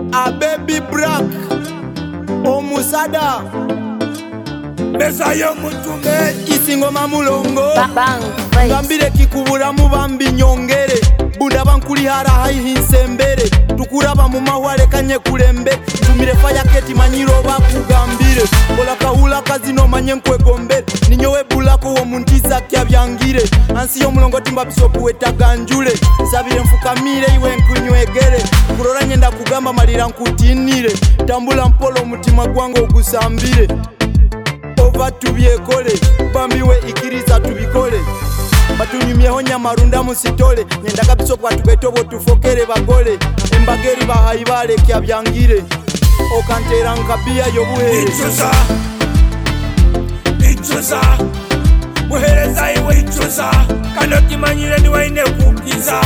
A baby black Omusada Mesa yo mutume Isingoma mulongo Gambire kikubura mubambi nyongere Bunda bankuli hara haihinsembere Tukuraba mu mahwale kanye kulembe Tumire faya keti manyiro bakugambire Bola kahula kazino manye nkwegombere Ninyowe bulako wo muntiza kya byangire Ansi yo mulongo timba bisopu wetaganjule Sabire mfukamire iwe nkunywegere Kurora nyenda kugamba malira nkutinire Tambula mpolo mutima gwango ogusambire Ova tubyekole Bambiwe ikiriza tubikole Batunyumyeho nyamarunda musitole Nyendaka bisopu atubetobo tufokere bagole Embageri bahayibale kya byangire Okantera nkabia yobuhere Ichuza Muhereza iwe ichuza Kano kimanyire ni waine kukiza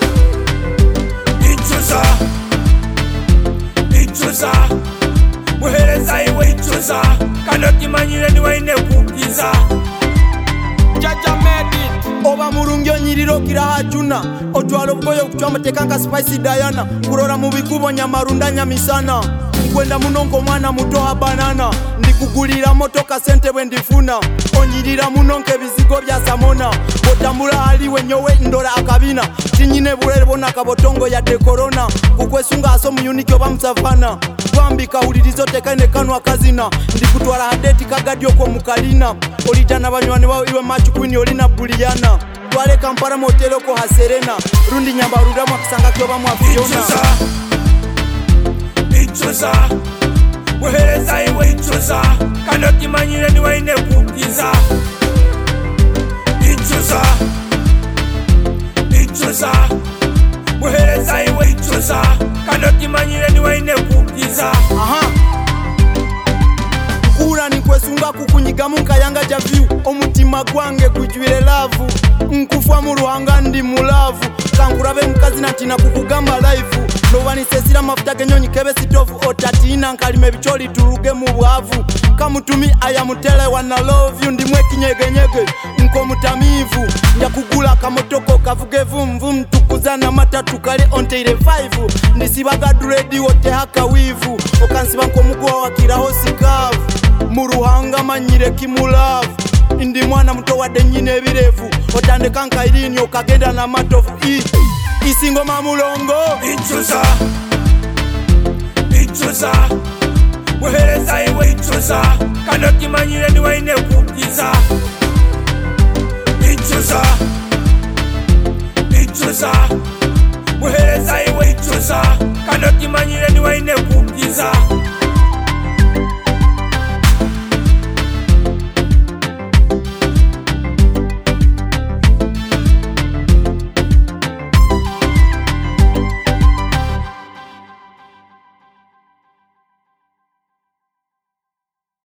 Ichuza Muhereza iwe ichuza Kano kimanyire ni waine kukiza Jaja medit Oba murungyo nyiriro kira hachuna Otwalo bugoyo kuchwa tekanga spicy Diana Kurora mubikubo nyamarunda nyamisana Kwenda munongo mwana mutoha banana Ndikugulira motoka sente wendifuna Onyirira munonke bizigo bya samona Otambula aliwe nyowe ndora akabina Tinyine burere bona kabotongo ya de corona Kukwesunga aso muyuniki oba msavana Kwambika ulirizo tekaine kanwa kazina Ndikutwara hadeti kagadio kwa mukalina Olitana banywane wao iwe machu kwini olina buliana Twale kampara motelo ko haserena Rundi nyambaruda mwakisanga kioba mwafiona Ichuza Muhereza iwe ichuza Kano kimanyire ni waine kukiza Ichuza Muhereza iwe ichuza Kano kimanyire ni waine kukiza Kura ni kwesunga kukunyigamu nkayanga javiu Omutima gwange kujwile lavu Nkufwa muruhanga ndi mulavu Kankurabe mkazi na tina kukugamba life Lovani sesira mafuta genyonyi kebe sitofu Otatina nkalime bicholi turuge mubwavu Kamutumi ayamutele wana love you Ndimwe kinyege nko mutamivu Nja kugula kamotoko kavuge vumvu Mtukuzana matatu kale onteire 5 Ndisibaga duredi wote haka wivu Okansiba nko mugwa wakiraho sikavu Muruhanga manyire kimulavu Indi mwana mto wade nyine birefu Otande kanka irini okagenda na matofu Isingoma mulongo Ichuza Muhereza iwe ichuza Kano kimanyire ni waine kukiza Ichuza Muhereza iwe ichuza Kano kimanyire ni waine kukiza